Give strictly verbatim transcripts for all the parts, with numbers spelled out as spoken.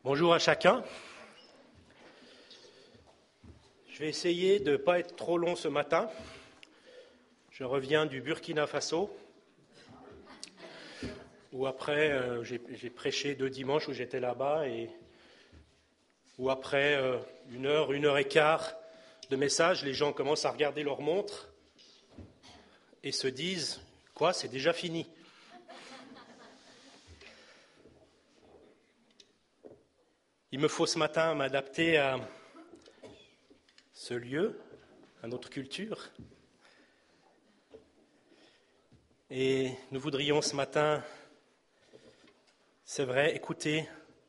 Bonjour à chacun. Je vais essayer de ne pas être trop long ce matin. Je reviens du Burkina Faso, où après euh, j'ai, j'ai prêché deux dimanches où j'étais là-bas, et où après euh, une heure, une heure et quart de messages, les gens commencent à regarder leur montre et se disent « Quoi, c'est déjà fini ?» Il me faut ce matin m'adapter à ce lieu, à notre culture. Et nous voudrions ce matin, c'est vrai, écouter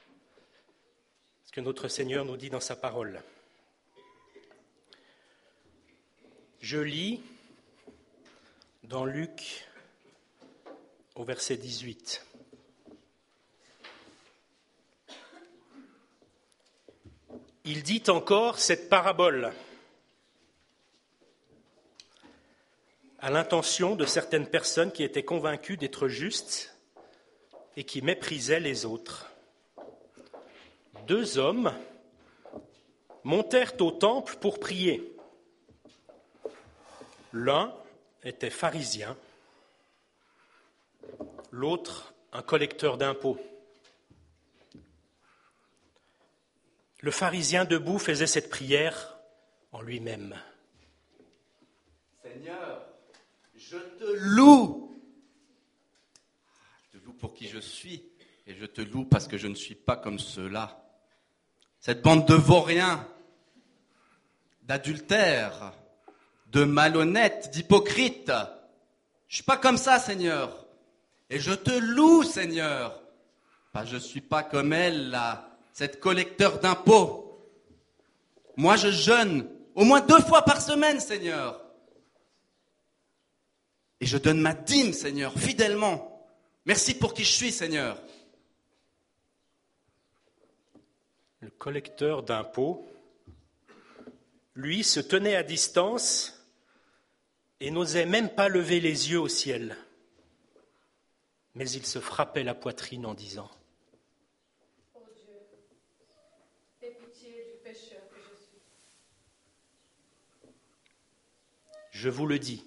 ce que notre Seigneur nous dit dans sa parole. Je lis dans Luc au verset dix-huit. Il dit encore cette parabole à l'intention de certaines personnes qui étaient convaincues d'être justes et qui méprisaient les autres. Deux hommes montèrent au temple pour prier. L'un était pharisien, l'autre un collecteur d'impôts. Le pharisien debout faisait cette prière en lui-même. Seigneur, je te loue. Je te loue pour qui je suis et je te loue parce que je ne suis pas comme ceux-là. Cette bande de vauriens, d'adultères, de malhonnêtes, d'hypocrites. Je ne suis pas comme ça, Seigneur. Et je te loue, Seigneur. Bah, je ne suis pas comme elle, là. Cette collecteur d'impôts. Moi, je jeûne au moins deux fois par semaine, Seigneur. Et je donne ma dîme, Seigneur, fidèlement. Merci pour qui je suis, Seigneur. Le collecteur d'impôts, lui, se tenait à distance et n'osait même pas lever les yeux au ciel. Mais il se frappait la poitrine en disant: je vous le dis,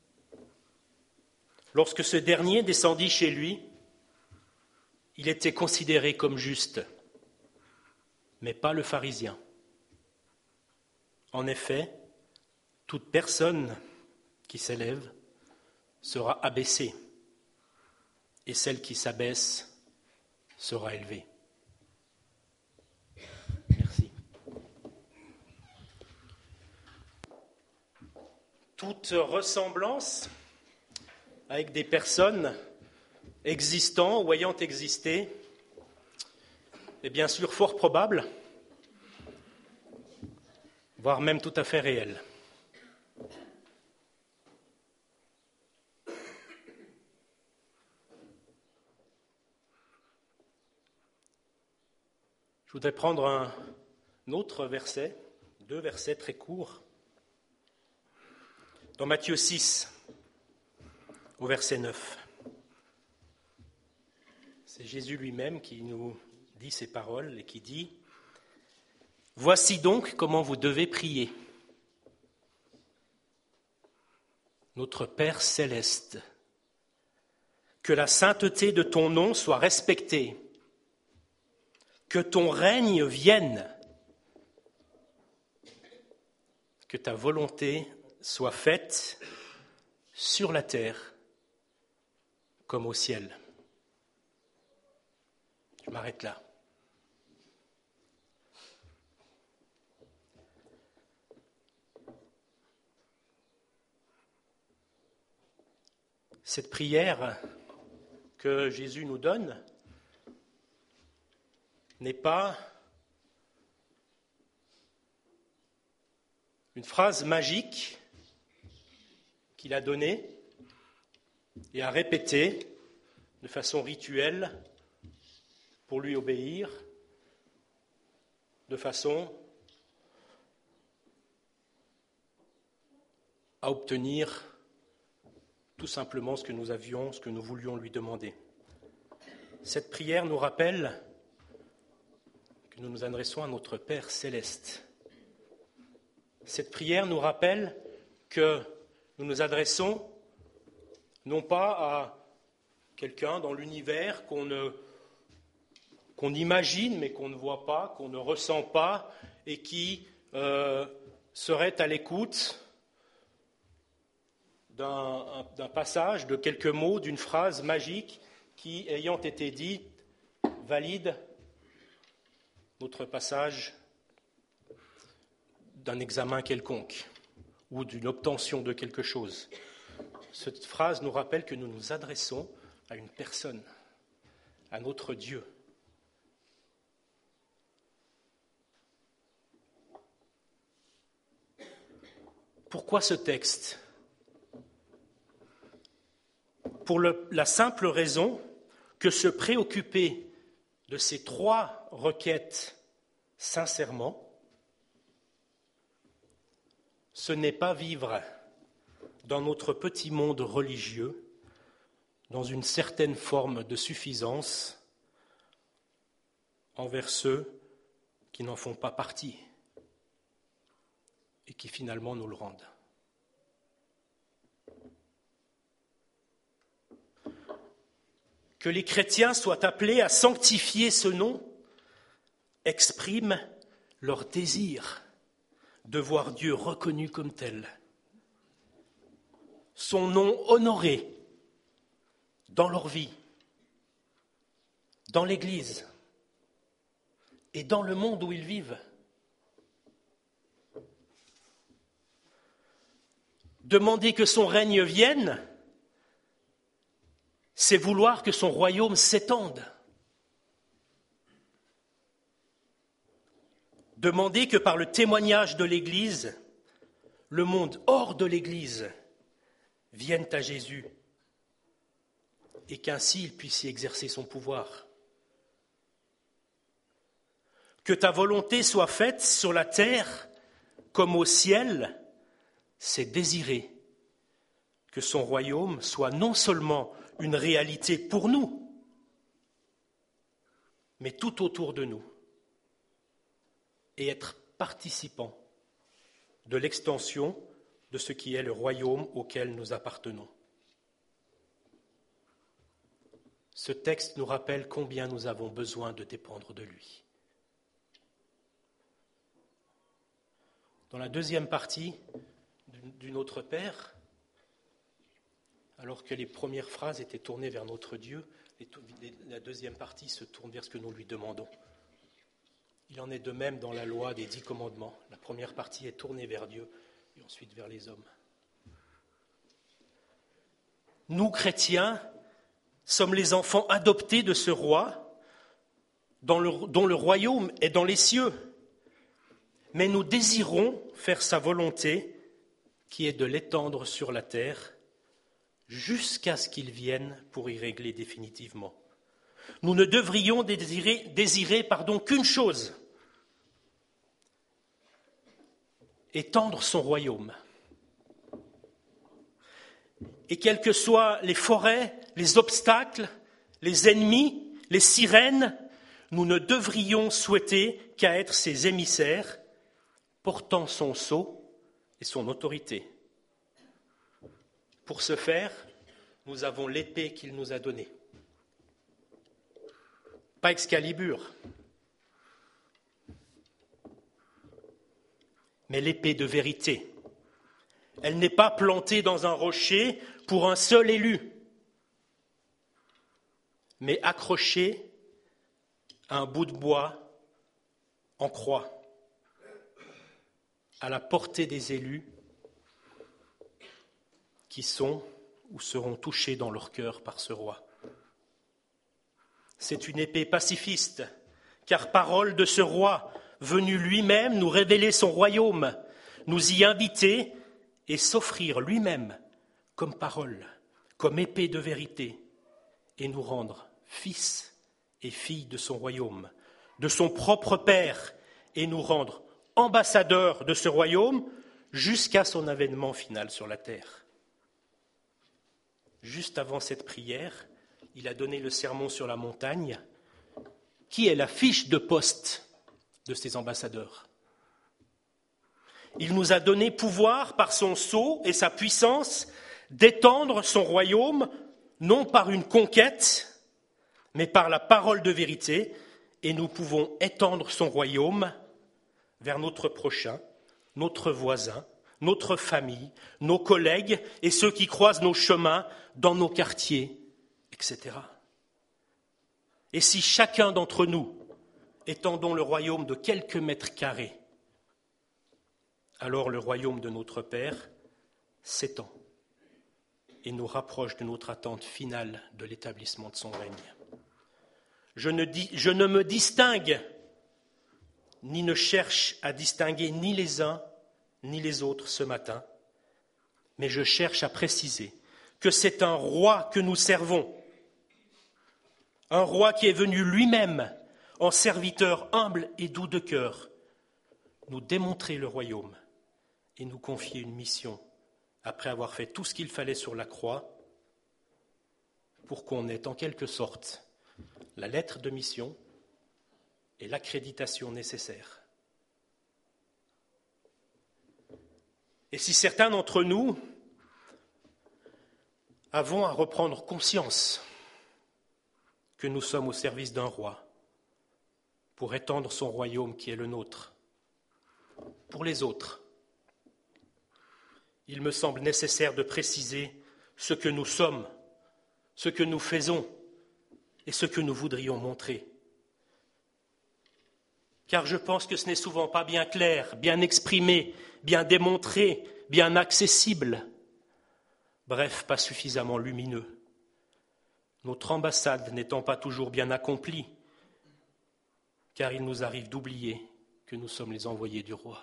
lorsque ce dernier descendit chez lui, il était considéré comme juste, mais pas le pharisien. En effet, toute personne qui s'élève sera abaissée, et celle qui s'abaisse sera élevée. Merci. Toute ressemblance avec des personnes existant ou ayant existé est bien sûr fort probable, voire même tout à fait réelle. Je voudrais prendre un autre verset, deux versets très courts. Dans Matthieu six, au verset neuf, c'est Jésus lui-même qui nous dit ces paroles et qui dit: « Voici donc comment vous devez prier. Notre Père céleste, que la sainteté de ton nom soit respectée, que ton règne vienne, que ta volonté soit faite sur la terre comme au ciel. » Je m'arrête là. Cette prière que Jésus nous donne n'est pas une phrase magique qu'il a donnée et a répétée de façon rituelle pour lui obéir, de façon à obtenir tout simplement ce que nous avions, ce que nous voulions lui demander. Cette prière nous rappelle que nous nous adressons à notre Père céleste. Cette prière nous rappelle que nous nous adressons non pas à quelqu'un dans l'univers qu'on ne, qu'on imagine mais qu'on ne voit pas, qu'on ne ressent pas et qui euh, serait à l'écoute d'un, d'un passage, de quelques mots, d'une phrase magique qui, ayant été dite, valide notre passage d'un examen quelconque ou d'une obtention de quelque chose. Cette phrase nous rappelle que nous nous adressons à une personne, à notre Dieu. Pourquoi ce texte ? Pour le, la simple raison que se préoccuper de ces trois requêtes sincèrement, ce n'est pas vivre dans notre petit monde religieux, dans une certaine forme de suffisance envers ceux qui n'en font pas partie et qui finalement nous le rendent. Que les chrétiens soient appelés à sanctifier ce nom exprime leur désir de voir Dieu reconnu comme tel, son nom honoré dans leur vie, dans l'Église et dans le monde où ils vivent. Demander que son règne vienne, c'est vouloir que son royaume s'étende. Demander que par le témoignage de l'Église, le monde hors de l'Église vienne à Jésus et qu'ainsi il puisse y exercer son pouvoir. Que ta volonté soit faite sur la terre comme au ciel, c'est désirer que son royaume soit non seulement une réalité pour nous, mais tout autour de nous, et être participant de l'extension de ce qui est le royaume auquel nous appartenons. Ce texte nous rappelle combien nous avons besoin de dépendre de lui. Dans la deuxième partie du Notre Père, alors que les premières phrases étaient tournées vers notre Dieu, la deuxième partie se tourne vers ce que nous lui demandons. Il en est de même dans la loi des dix commandements. La première partie est tournée vers Dieu et ensuite vers les hommes. Nous, chrétiens, sommes les enfants adoptés de ce roi, dans le, dont le royaume est dans les cieux. Mais nous désirons faire sa volonté, qui est de l'étendre sur la terre, jusqu'à ce qu'il vienne pour y régler définitivement. Nous ne devrions désirer, désirer pardon, qu'une chose, étendre son royaume. Et quelles que soient les forêts, les obstacles, les ennemis, les sirènes, nous ne devrions souhaiter qu'à être ses émissaires, portant son sceau et son autorité. Pour ce faire, nous avons l'épée qu'il nous a donnée. Pas Excalibur, mais l'épée de vérité. Elle n'est pas plantée dans un rocher pour un seul élu, mais accrochée à un bout de bois en croix, à la portée des élus qui sont ou seront touchés dans leur cœur par ce roi. C'est une épée pacifiste, car parole de ce roi, venu lui-même nous révéler son royaume, nous y inviter et s'offrir lui-même comme parole, comme épée de vérité, et nous rendre fils et filles de son royaume, de son propre Père, et nous rendre ambassadeurs de ce royaume jusqu'à son avènement final sur la terre. Juste avant cette prière, il a donné le sermon sur la montagne, qui est la fiche de poste de ses ambassadeurs. Il nous a donné pouvoir par son sceau et sa puissance d'étendre son royaume, non par une conquête, mais par la parole de vérité, et nous pouvons étendre son royaume vers notre prochain, notre voisin, notre famille, nos collègues et ceux qui croisent nos chemins dans nos quartiers, et cetera. Et si chacun d'entre nous étendons le royaume de quelques mètres carrés, alors le royaume de notre Père s'étend et nous rapproche de notre attente finale de l'établissement de son règne. Je ne, dis, je ne me distingue, ni ne cherche à distinguer ni les uns ni les autres ce matin, mais je cherche à préciser que c'est un roi que nous servons, un roi qui est venu lui-même en serviteur humble et doux de cœur, nous démontrer le royaume et nous confier une mission après avoir fait tout ce qu'il fallait sur la croix pour qu'on ait en quelque sorte la lettre de mission et l'accréditation nécessaire. Et si certains d'entre nous avons à reprendre conscience que nous sommes au service d'un roi pour étendre son royaume qui est le nôtre, pour les autres, il me semble nécessaire de préciser ce que nous sommes, ce que nous faisons et ce que nous voudrions montrer. Car je pense que ce n'est souvent pas bien clair, bien exprimé, bien démontré, bien accessible, bref, pas suffisamment lumineux. Notre ambassade n'étant pas toujours bien accomplie, car il nous arrive d'oublier que nous sommes les envoyés du roi.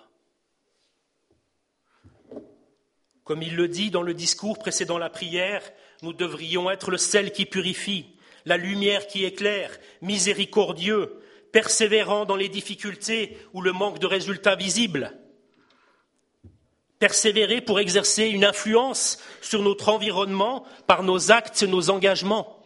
Comme il le dit dans le discours précédant la prière, nous devrions être le sel qui purifie, la lumière qui éclaire, miséricordieux, persévérant dans les difficultés ou le manque de résultats visibles. Persévérer pour exercer une influence sur notre environnement par nos actes, nos engagements.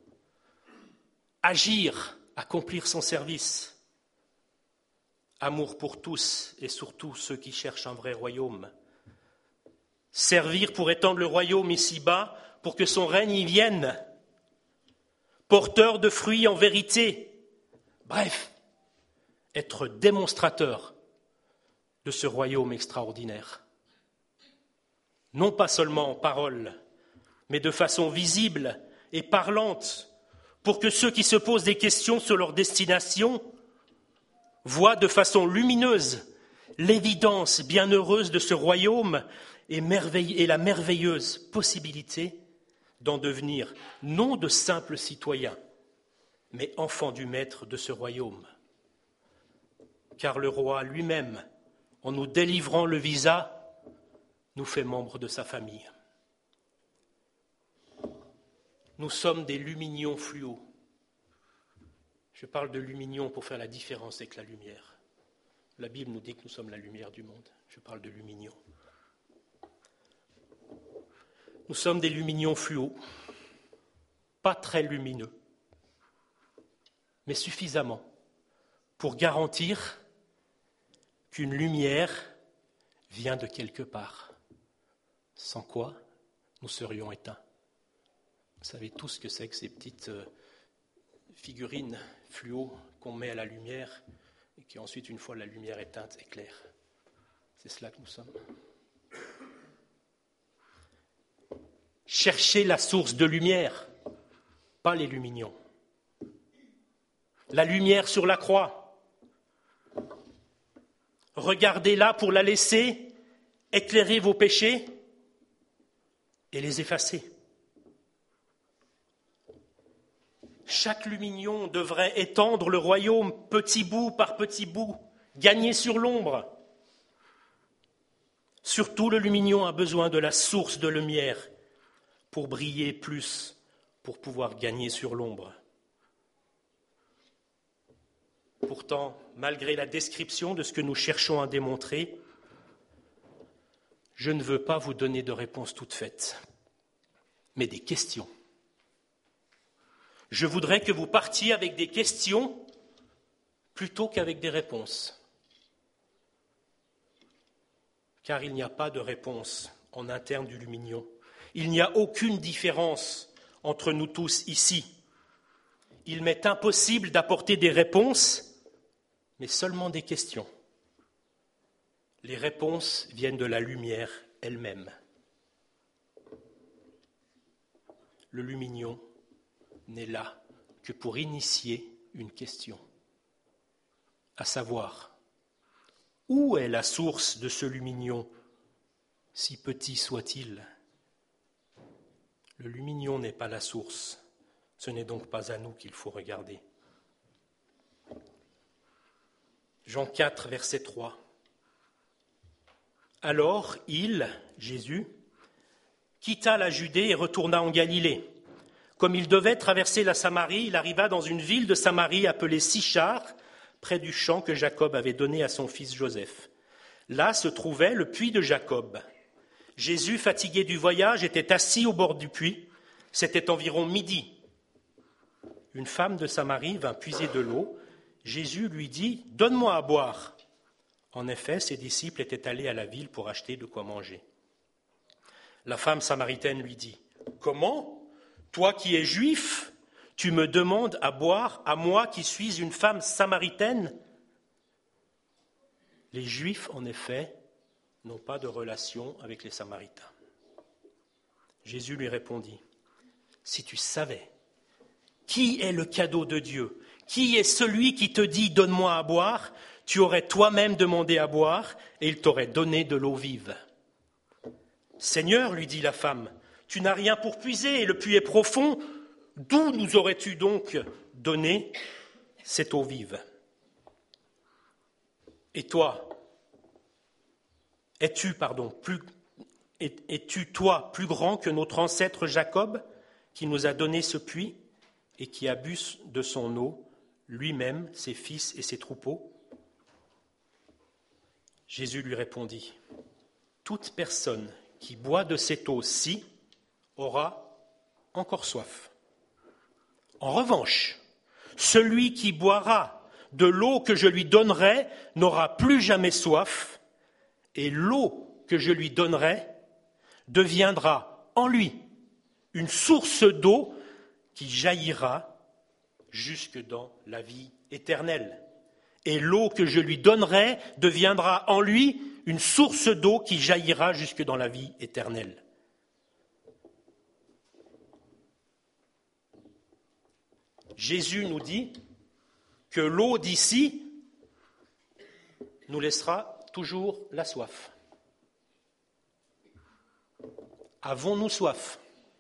Agir, accomplir son service. Amour pour tous et surtout ceux qui cherchent un vrai royaume. Servir pour étendre le royaume ici-bas, pour que son règne y vienne. Porteur de fruits en vérité. Bref, être démonstrateur de ce royaume extraordinaire. Non pas seulement en parole, mais de façon visible et parlante, pour que ceux qui se posent des questions sur leur destination voient de façon lumineuse l'évidence bienheureuse de ce royaume et, merveille, et la merveilleuse possibilité d'en devenir non de simples citoyens, mais enfants du maître de ce royaume. Car le roi lui-même, en nous délivrant le visa, nous fait membres de sa famille. Nous sommes des luminions fluo. Je parle de luminion pour faire la différence avec la lumière. La Bible nous dit que nous sommes la lumière du monde. Je parle de luminion. Nous sommes des luminions fluo, pas très lumineux, mais suffisamment pour garantir qu'une lumière vient de quelque part, sans quoi nous serions éteints. Vous savez tous ce que c'est que ces petites figurines fluo qu'on met à la lumière et qui ensuite, une fois la lumière éteinte, éclairent. C'est cela que nous sommes. Cherchez la source de lumière, pas les luminions. La lumière sur la croix. Regardez-la pour la laisser éclairer vos péchés et les effacer. Chaque lumignon devrait étendre le royaume petit bout par petit bout, gagner sur l'ombre. Surtout, le lumignon a besoin de la source de lumière pour briller plus, pour pouvoir gagner sur l'ombre. Pourtant, malgré la description de ce que nous cherchons à démontrer, je ne veux pas vous donner de réponses toutes faites, mais des questions. Je voudrais que vous partiez avec des questions plutôt qu'avec des réponses. Car il n'y a pas de réponse en interne du Lumignon. Il n'y a aucune différence entre nous tous ici. Il m'est impossible d'apporter des réponses, mais seulement des questions. Les réponses viennent de la lumière elle-même. Le Lumignon n'est là que pour initier une question, à savoir, où est la source de ce Lumignon, si petit soit-il ? Le Lumignon n'est pas la source, ce n'est donc pas à nous qu'il faut regarder. Jean quatre, verset trois. Alors il, Jésus, quitta la Judée et retourna en Galilée. Comme il devait traverser la Samarie, il arriva dans une ville de Samarie appelée Sichar, près du champ que Jacob avait donné à son fils Joseph. Là se trouvait le puits de Jacob. Jésus, fatigué du voyage, était assis au bord du puits. C'était environ midi. Une femme de Samarie vint puiser de l'eau. Jésus lui dit « Donne-moi à boire ». En effet, ses disciples étaient allés à la ville pour acheter de quoi manger. La femme samaritaine lui dit « Comment ? Toi qui es juif, tu me demandes à boire, à moi qui suis une femme samaritaine ?» Les Juifs, en effet, n'ont pas de relation avec les Samaritains. Jésus lui répondit « Si tu savais qui est le cadeau de Dieu, qui est celui qui te dit « Donne-moi à boire », tu aurais toi-même demandé à boire et il t'aurait donné de l'eau vive. « Seigneur, lui dit la femme, tu n'as rien pour puiser et le puits est profond. D'où nous aurais-tu donc donné cette eau vive ? Et toi, es-tu, pardon, plus, es-tu toi plus grand que notre ancêtre Jacob, qui nous a donné ce puits et qui a bu de son eau, lui-même, ses fils et ses troupeaux ? Jésus lui répondit, toute personne qui boit de cette eau-ci aura encore soif. En revanche, celui qui boira de l'eau que je lui donnerai n'aura plus jamais soif, et l'eau que je lui donnerai deviendra en lui une source d'eau qui jaillira jusque dans la vie éternelle. Et l'eau que je lui donnerai deviendra en lui une source d'eau qui jaillira jusque dans la vie éternelle. Jésus nous dit que l'eau d'ici nous laissera toujours la soif. Avons-nous soif ?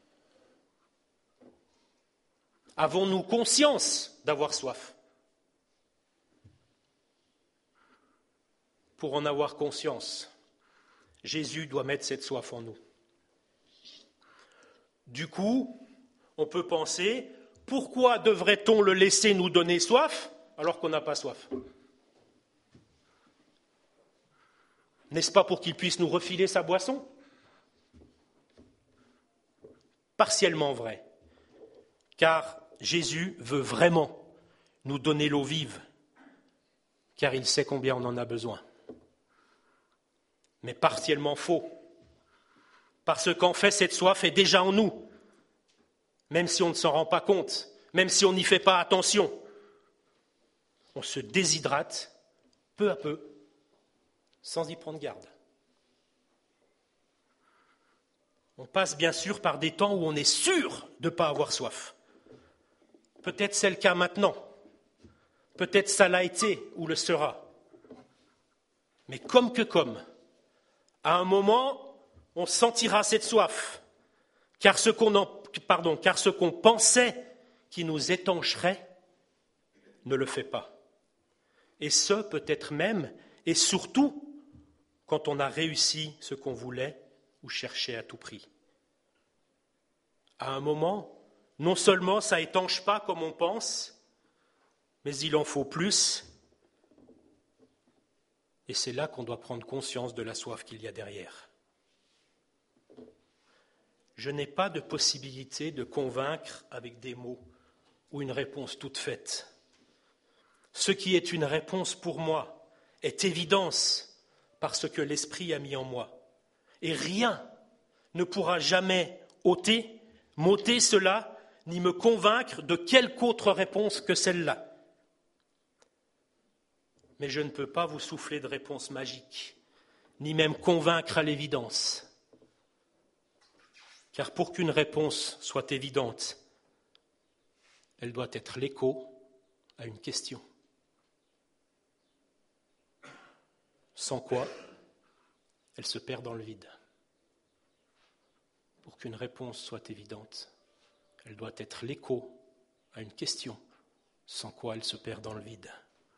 Avons-nous conscience d'avoir soif ? Pour en avoir conscience, Jésus doit mettre cette soif en nous. Du coup, on peut penser, pourquoi devrait-on le laisser nous donner soif alors qu'on n'a pas soif ? N'est-ce pas pour qu'il puisse nous refiler sa boisson ? Partiellement vrai, car Jésus veut vraiment nous donner l'eau vive, car il sait combien on en a besoin. Mais partiellement faux, parce qu'en fait cette soif est déjà en nous, même si on ne s'en rend pas compte, même si on n'y fait pas attention. On se déshydrate peu à peu, sans y prendre garde. On passe bien sûr par des temps où on est sûr de ne pas avoir soif. Peut-être c'est le cas maintenant, peut-être ça l'a été ou le sera. Mais comme que comme, à un moment, on sentira cette soif, car ce qu'on, en, pardon, car ce qu'on pensait qui nous étancherait ne le fait pas. Et ce, peut-être même, et surtout, quand on a réussi ce qu'on voulait ou cherchait à tout prix. À un moment, non seulement ça étanche pas comme on pense, mais il en faut plus. Et c'est là qu'on doit prendre conscience de la soif qu'il y a derrière. Je n'ai pas de possibilité de convaincre avec des mots ou une réponse toute faite. Ce qui est une réponse pour moi est évidence parce que l'Esprit a mis en moi. Et rien ne pourra jamais ôter, m'ôter cela, ni me convaincre de quelque autre réponse que celle-là. Mais je ne peux pas vous souffler de réponse magique, ni même convaincre à l'évidence. Car pour qu'une réponse soit évidente, elle doit être l'écho à une question. Sans quoi, elle se perd dans le vide. Pour qu'une réponse soit évidente, elle doit être l'écho à une question, sans quoi elle se perd dans le vide.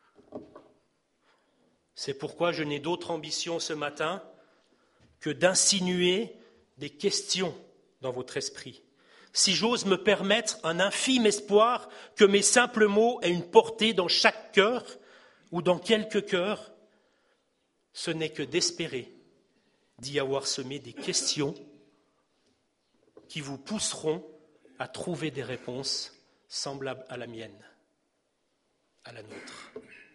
C'est pourquoi je n'ai d'autre ambition ce matin que d'insinuer des questions dans votre esprit. Si j'ose me permettre un infime espoir que mes simples mots aient une portée dans chaque cœur ou dans quelques cœurs, ce n'est que d'espérer d'y avoir semé des questions qui vous pousseront à trouver des réponses semblables à la mienne, à la nôtre.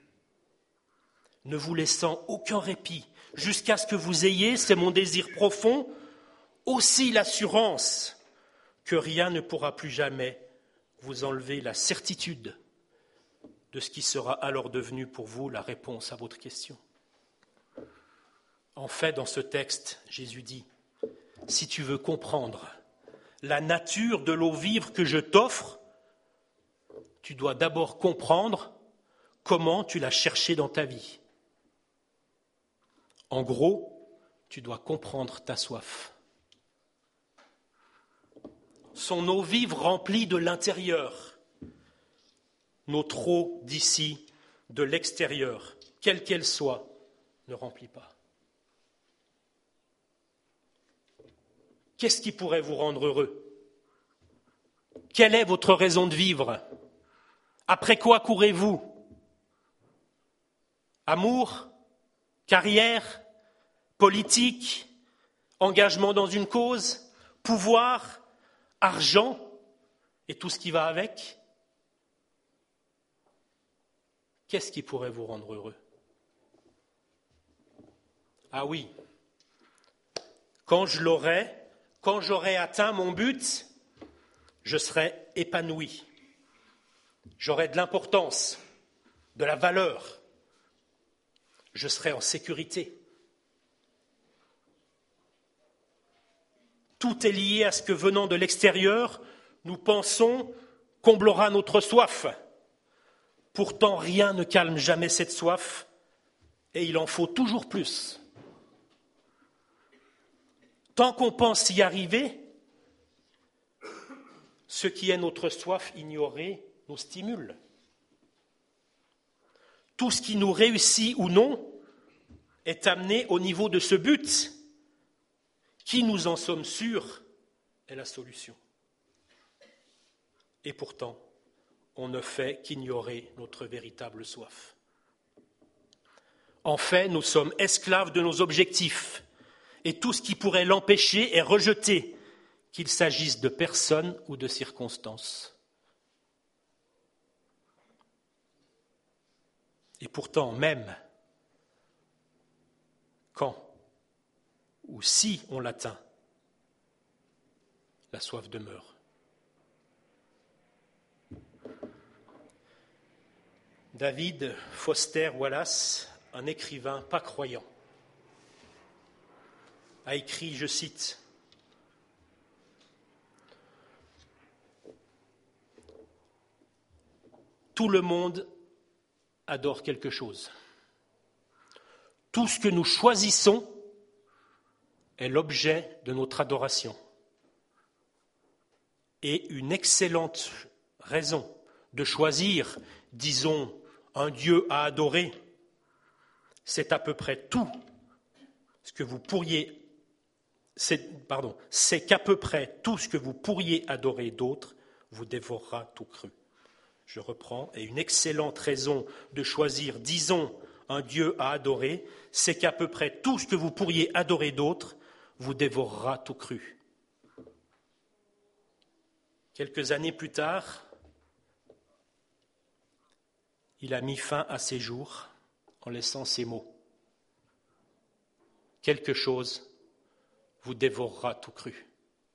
Ne vous laissant aucun répit jusqu'à ce que vous ayez, c'est mon désir profond, aussi l'assurance que rien ne pourra plus jamais vous enlever la certitude de ce qui sera alors devenu pour vous la réponse à votre question. En fait, dans ce texte, Jésus dit, si tu veux comprendre la nature de l'eau vive que je t'offre, tu dois d'abord comprendre comment tu l'as cherchée dans ta vie. En gros, tu dois comprendre ta soif. Son eau vive remplie de l'intérieur, notre eau d'ici, de l'extérieur, quelle qu'elle soit, ne remplit pas. Qu'est-ce qui pourrait vous rendre heureux ? Quelle est votre raison de vivre ? Après quoi courez-vous ? Amour ? Carrière ? Politique ? Engagement dans une cause ? Pouvoir ? Argent ? Et tout ce qui va avec ? Qu'est-ce qui pourrait vous rendre heureux ? Ah oui, quand je l'aurai, quand j'aurai atteint mon but, je serai épanoui. J'aurai de l'importance, de la valeur. Je serai en sécurité. Tout est lié à ce que venant de l'extérieur, nous pensons comblera notre soif. Pourtant, rien ne calme jamais cette soif et il en faut toujours plus. Tant qu'on pense y arriver, ce qui est notre soif ignorée nous stimule. Tout ce qui nous réussit ou non est amené au niveau de ce but, qui, nous en sommes sûrs, est la solution. Et pourtant, on ne fait qu'ignorer notre véritable soif. En fait, nous sommes esclaves de nos objectifs, et tout ce qui pourrait l'empêcher est rejeté, qu'il s'agisse de personnes ou de circonstances. Et pourtant, même quand ou si on l'atteint, la soif demeure. David Foster Wallace, un écrivain pas croyant, a écrit, je cite, « Tout le monde adore quelque chose. Tout ce que nous choisissons est l'objet de notre adoration. Et une excellente raison de choisir, disons, un Dieu à adorer, c'est à peu près tout ce que vous pourriez C'est, pardon, c'est qu'à peu près tout ce que vous pourriez adorer d'autres vous dévorera tout cru. Je reprends. Et une excellente raison de choisir, disons, un Dieu à adorer, c'est qu'à peu près tout ce que vous pourriez adorer d'autres vous dévorera tout cru. Quelques années plus tard, il a mis fin à ses jours en laissant ces mots. Quelque chose vous dévorera tout cru.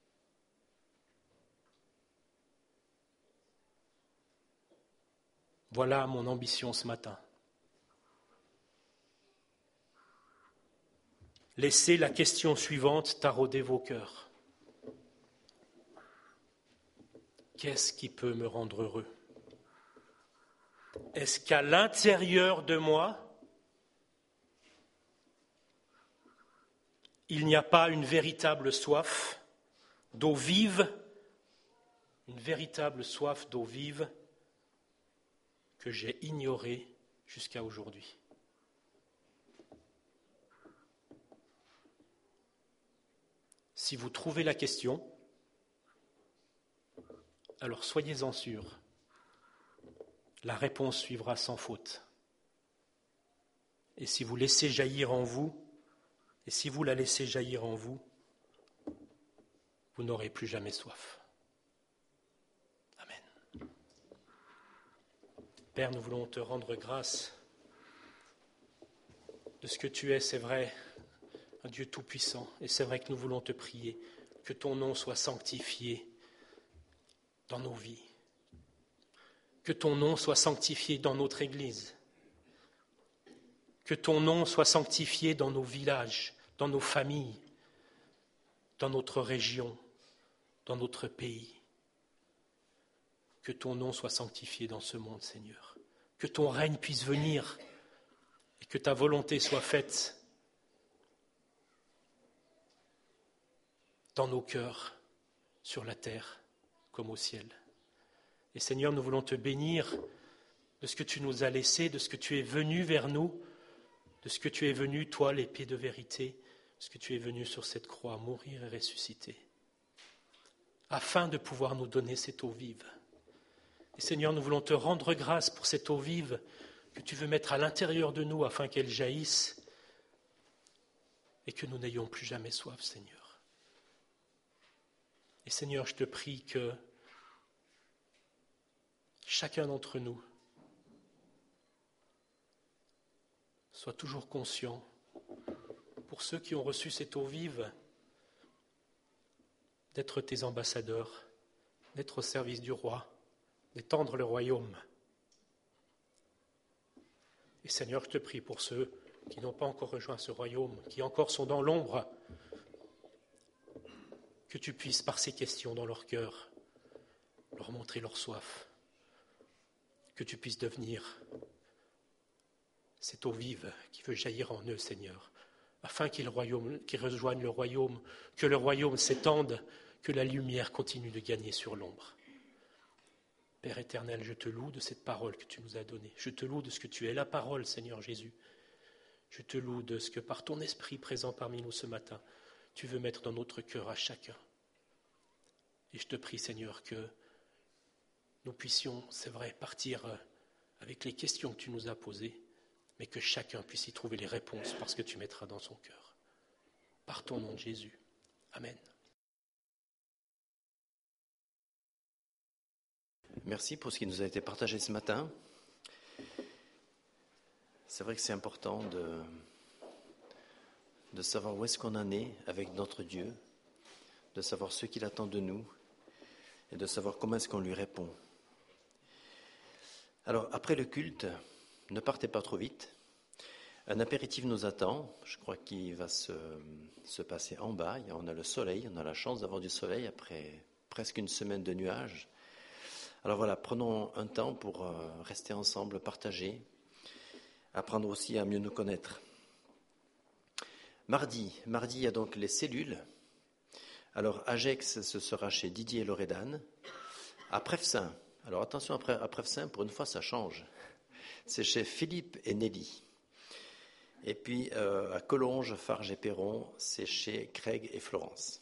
Voilà mon ambition ce matin. Laissez la question suivante tarauder vos cœurs. Qu'est-ce qui peut me rendre heureux ? Est-ce qu'à l'intérieur de moi, il n'y a pas une véritable soif d'eau vive, une véritable soif d'eau vive que j'ai ignorée jusqu'à aujourd'hui ? Si vous trouvez la question, alors soyez-en sûrs, la réponse suivra sans faute. Et si vous laissez jaillir en vous, et si vous la laissez jaillir en vous, vous n'aurez plus jamais soif. Amen. Père, nous voulons te rendre grâce de ce que tu es, c'est vrai, un Dieu tout-puissant. Et c'est vrai que nous voulons te prier, que ton nom soit sanctifié dans nos vies, que ton nom soit sanctifié dans notre Église, que ton nom soit sanctifié dans nos villages, dans nos familles, dans notre région, dans notre pays. Que ton nom soit sanctifié dans ce monde, Seigneur. Que ton règne puisse venir et que ta volonté soit faite dans nos cœurs, sur la terre comme au ciel. Et Seigneur, nous voulons te bénir de ce que tu nous as laissé, de ce que tu es venu vers nous, de ce que tu es venu, toi, l'épée de vérité, de ce que tu es venu sur cette croix, mourir et ressusciter, afin de pouvoir nous donner cette eau vive. Et Seigneur, nous voulons te rendre grâce pour cette eau vive que tu veux mettre à l'intérieur de nous afin qu'elle jaillisse et que nous n'ayons plus jamais soif, Seigneur. Et Seigneur, je te prie que chacun d'entre nous soit toujours conscient, pour ceux qui ont reçu cette eau vive, d'être tes ambassadeurs, d'être au service du roi, d'étendre le royaume. Et Seigneur, je te prie pour ceux qui n'ont pas encore rejoint ce royaume, qui encore sont dans l'ombre, que tu puisses, par ces questions dans leur cœur, leur montrer leur soif, que tu puisses devenir cette eau vive qui veut jaillir en eux, Seigneur, afin qu'ils, royaume, qu'ils rejoignent le royaume, que le royaume s'étende, que la lumière continue de gagner sur l'ombre. Père éternel, je te loue de cette parole que tu nous as donnée. Je te loue de ce que tu es la parole, Seigneur Jésus. Je te loue de ce que par ton esprit présent parmi nous ce matin, tu veux mettre dans notre cœur à chacun. Et je te prie, Seigneur, que nous puissions, c'est vrai, partir avec les questions que tu nous as posées, mais que chacun puisse y trouver les réponses parce que tu mettras dans son cœur. Par ton nom de Jésus. Amen. Merci pour ce qui nous a été partagé ce matin. C'est vrai que c'est important de, de savoir où est-ce qu'on en est avec notre Dieu, de savoir ce qu'il attend de nous et de savoir comment est-ce qu'on lui répond. Alors, après le culte, ne partez pas trop vite. Un apéritif nous attend. Je crois qu'il va se, se passer en bas. On a le soleil, on a la chance d'avoir du soleil après presque une semaine de nuages. Alors voilà, prenons un temps pour rester ensemble, partager, apprendre aussi à mieux nous connaître. Mardi, mardi, il y a donc les cellules. Alors, Agex, ce sera chez Didier et Loredane. À Prefsaint, alors attention, à Prefsaint, pour une fois, ça change. C'est chez Philippe et Nelly. Et puis, euh, à Collonges, Farges et Perron, c'est chez Craig et Florence.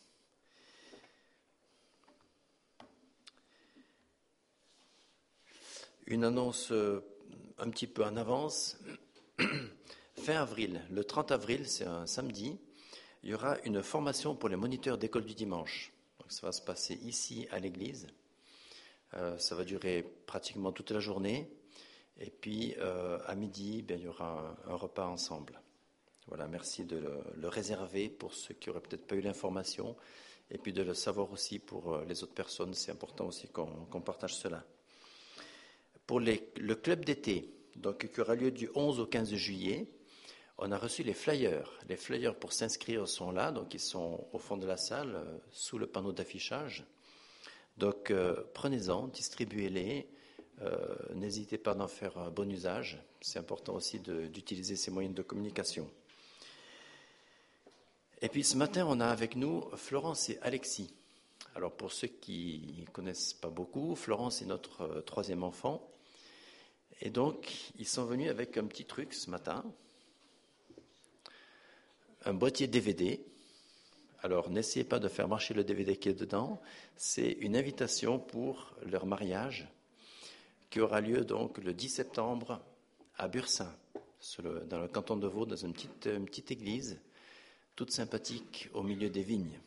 Une annonce euh, un petit peu en avance. Fin avril, le trente avril, c'est un samedi, il y aura une formation pour les moniteurs d'école du dimanche. Donc, ça va se passer ici à l'église. Euh, ça va durer pratiquement toute la journée. Et puis, euh, à midi, bien, il y aura un, un repas ensemble. Voilà, merci de le, le réserver pour ceux qui n'auraient peut-être pas eu l'information, et puis de le savoir aussi pour les autres personnes. C'est important aussi qu'on, qu'on partage cela. Pour les, le club d'été, donc, qui aura lieu du onze au quinze juillet, on a reçu les flyers. Les flyers pour s'inscrire sont là, donc ils sont au fond de la salle, euh, sous le panneau d'affichage. Donc, euh, prenez-en, distribuez-les. Euh, n'hésitez pas d'en faire un bon usage. C'est important aussi de, d'utiliser ces moyens de communication. Et puis ce matin, on a avec nous Florence et Alexis. Alors pour ceux qui ne connaissent pas beaucoup, Florence est notre euh, troisième enfant. Et donc, ils sont venus avec un petit truc ce matin, un boîtier D V D. Alors n'essayez pas de faire marcher le D V D qui est dedans. C'est une invitation pour leur mariage, qui aura lieu donc le dix septembre à Bursin, dans le canton de Vaud, dans une petite, une petite église, toute sympathique au milieu des vignes.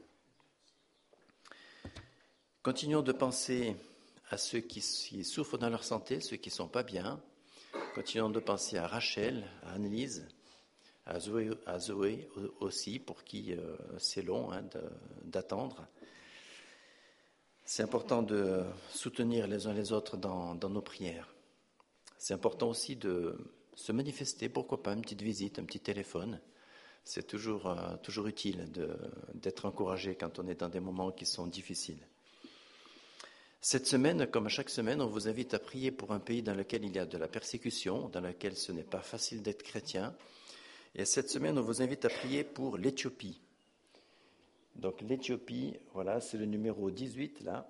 Continuons de penser à ceux qui, qui souffrent dans leur santé, ceux qui ne sont pas bien. Continuons de penser à Rachel, à Annelise, à Zoé, à Zoé aussi, pour qui euh, c'est long hein, de, d'attendre. C'est important de soutenir les uns les autres dans, dans nos prières. C'est important aussi de se manifester, pourquoi pas une petite visite, un petit téléphone. C'est toujours, euh, toujours utile de, d'être encouragé quand on est dans des moments qui sont difficiles. Cette semaine, comme à chaque semaine, on vous invite à prier pour un pays dans lequel il y a de la persécution, dans lequel ce n'est pas facile d'être chrétien. Et cette semaine, on vous invite à prier pour l'Éthiopie. Donc l'Éthiopie, voilà, c'est le numéro dix-huit, là,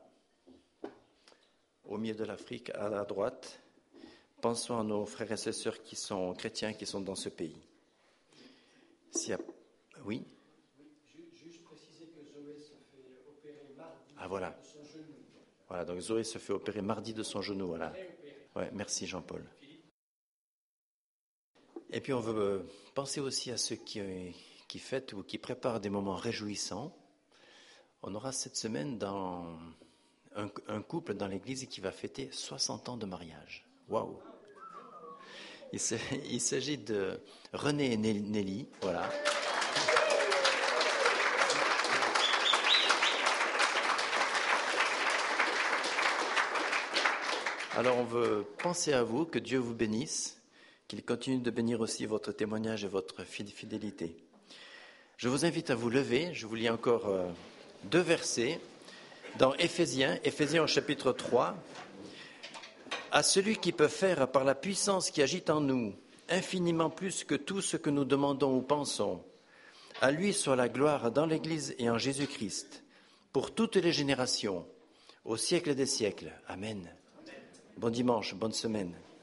au milieu de l'Afrique, à la droite. Pensons à nos frères et sœurs qui sont chrétiens, qui sont dans ce pays. S'il y a... Oui ? Juste préciser que Zoé se fait opérer mardi ah, voilà. de son genou. Voilà, donc Zoé se fait opérer mardi de son genou, voilà. Ouais, merci Jean-Paul. Et puis on veut penser aussi à ceux qui... qui fêtent ou qui préparent des moments réjouissants. On aura cette semaine dans un, un couple dans l'église qui va fêter soixante ans de mariage. Waouh! Il, se, il s'agit de René et Nelly, voilà. Alors on veut penser à vous, que Dieu vous bénisse, qu'il continue de bénir aussi votre témoignage et votre fidélité. Je vous invite à vous lever, je vous lis encore euh, deux versets dans Éphésiens, Éphésiens au chapitre trois. À celui qui peut faire par la puissance qui agit en nous, infiniment plus que tout ce que nous demandons ou pensons, à lui soit la gloire dans l'Église et en Jésus-Christ, pour toutes les générations, au siècle des siècles. Amen. Bon dimanche, bonne semaine.